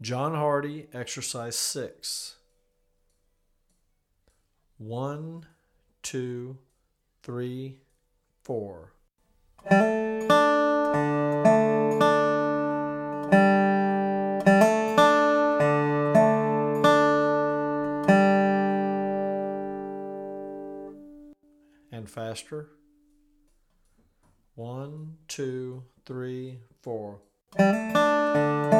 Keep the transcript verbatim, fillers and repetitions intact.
John Hardy, exercise six. One, two, three, four. And faster. One, two, three, four.